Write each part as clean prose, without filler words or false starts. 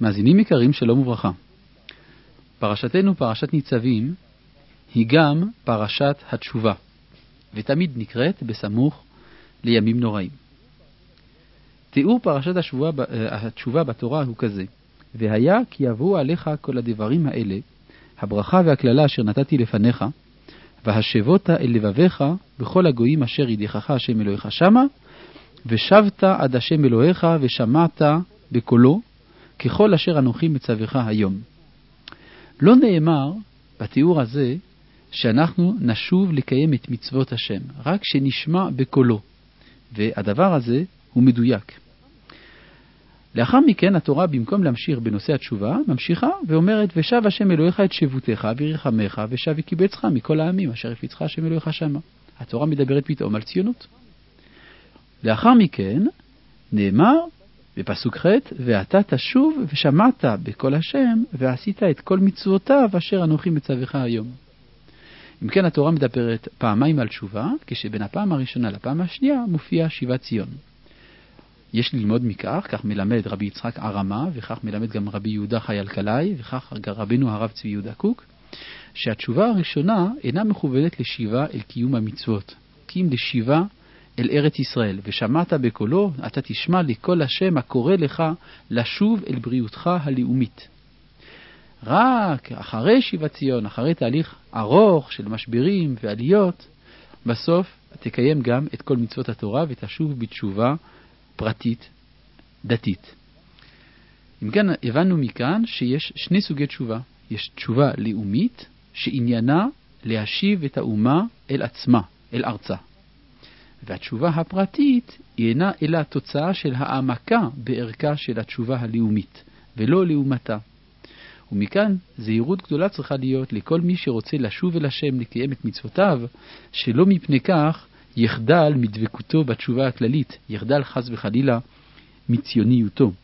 מאזינים יקרים, שלום וברכה. פרשתנו, פרשת ניצבים, היא גם פרשת התשובה, ותמיד נקראת בסמוך לימים נוראים. תיאור פרשת התשובה בתורה הוא כזה: והיה כי יבואו עליך כל הדברים האלה, הברכה והכללה אשר נתתי לפניך, והשבות אל לבביך בכל הגויים אשר ידיחך השם אלוהיך שמה, ושבת עד השם אלוהיך ושמעת בקולו, ככל אשר אנוכי מצווך היום. לא נאמר בתיאור הזה שאנחנו נשוב לקיים את מצוות השם, רק שנשמע בקולו, והדבר הזה הוא מדויק. לאחר מכן התורה, במקום להמשיך בנושא התשובה, ממשיכה ואומרת, ושב השם אלוהיך את שבותך וירחמך, ושב וקיבצך מכל העמים אשר הפיצך השם אלוהיך שמה. התורה מדברת פתאום על ציונות. לאחר מכן נאמר בפסוק ח' ואתה תשוב ושמעת בקול השם ועשית את כל מצוותיו אשר אנוכי מצווך היום. אם כן, התורה מדברת פעמיים על תשובה, כשבין הפעם הראשונה לפעם השנייה מופיע שיבת ציון. יש ללמוד מכך, כך מלמד רבי יצחק ערמה, וכך מלמד גם רבי יהודה חי אלקלעי, וכך רבינו הרב צבי יהודה קוק, שהתשובה הראשונה אינה מכוונת לשיבה אל קיום המצוות, כי אם לשיבה אל ארץ ישראל, ושמעת בקולו, אתה תשמע לקול השם הקורא לך לשוב אל בריאותך הלאומית. רק אחרי שיבת ציון, אחרי תהליך ארוך של משברים ועליות, בסוף תקיים גם את כל מצוות התורה ותשוב בתשובה פרטית, דתית. אם כן, הבנו מכאן שיש שני סוגי תשובה. יש תשובה לאומית, שעניינה להשיב את האומה אל עצמה, אל ארצה. והתשובה הפרטית היא אינה אלא התוצאה של העמקה בערכה של התשובה הלאומית, ולא לאומתה. ומכאן זהירות גדולה צריכה להיות לכל מי שרוצה לשוב אל השם לקיים את מצוותיו, שלא מפני כך יחדל מדבקותו בתשובה הכללית, יחדל חס וחלילה מציוניותו.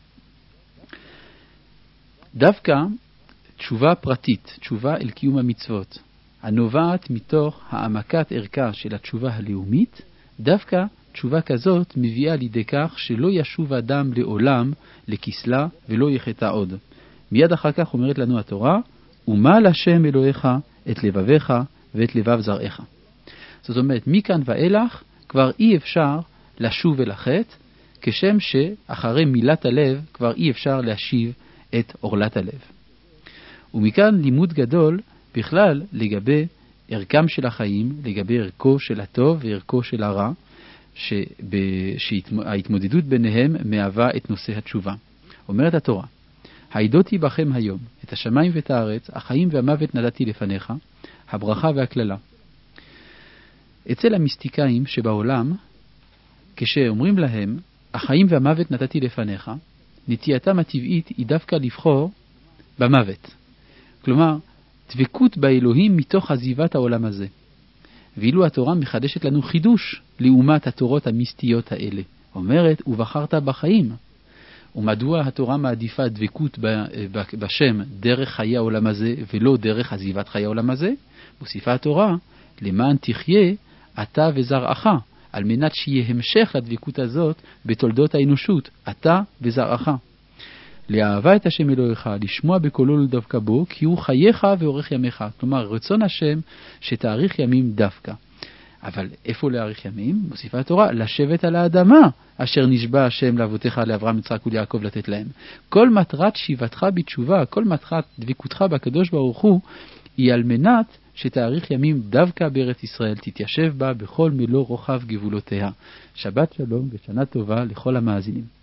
דווקא תשובה פרטית, תשובה אל קיום המצוות, הנובעת מתוך העמקת ערכה של התשובה הלאומית, דווקא תשובה כזאת מביאה לידי כך שלא ישוב אדם לעולם לכסלה ולא יחטא עוד. מיד אחר כך אומרת לנו התורה, ומל השם אלוהיך את לבביך ואת לבב זרעך. זאת אומרת, מכאן ואילך כבר אי אפשר לשוב אל החטא, כשם שאחרי מילת הלב כבר אי אפשר להשיב את אורלת הלב. ומכאן לימוד גדול בכלל לגבי ערכם של החיים, לגבי ערכו של הטוב וערכו של הרע, שההתמודדות ביניהם מהווה את נושא התשובה. אומרת התורה, העידותי בכם היום את השמיים ואת הארץ, החיים והמוות נתתי לפניך, הברכה והכללה. אצל המיסטיקאים שבעולם, כשאומרים להם, החיים והמוות נתתי לפניך, נטייתם הטבעית היא דווקא לבחור במוות. כלומר, דבקות באלוהים מתוך עזיבת העולם הזה. ואילו התורה מחדשת לנו חידוש לעומת התורות המיסטיות האלה. אומרת, ובחרת בחיים. ומדוע התורה מעדיפה דבקות בשם דרך חיי העולם הזה ולא דרך עזיבת חיי העולם הזה? מוסיפה התורה, למען תחיה אתה וזרעך, על מנת שיהיה המשך לדבקות הזאת בתולדות האנושות, אתה וזרעך. לאהבה את השם אלוהיך, לשמוע בקולו לדווקא בו, כי הוא חייך ואורך ימיך. כלומר, רצון השם שתאריך ימים דווקא. אבל איפה להאריך ימים? מוסיפה התורה, לשבת על האדמה, אשר נשבע השם לאבותיך, לאברהם, יצחק וליעקב לתת להם. כל מטרת שיבתך בתשובה, כל מטרת דבקותך בקדוש ברוך הוא, היא על מנת שתאריך ימים דווקא בארץ ישראל, תתיישב בה בכל מלוא רוחב גבולותיה. שבת שלום ושנה טובה לכל המאזינים.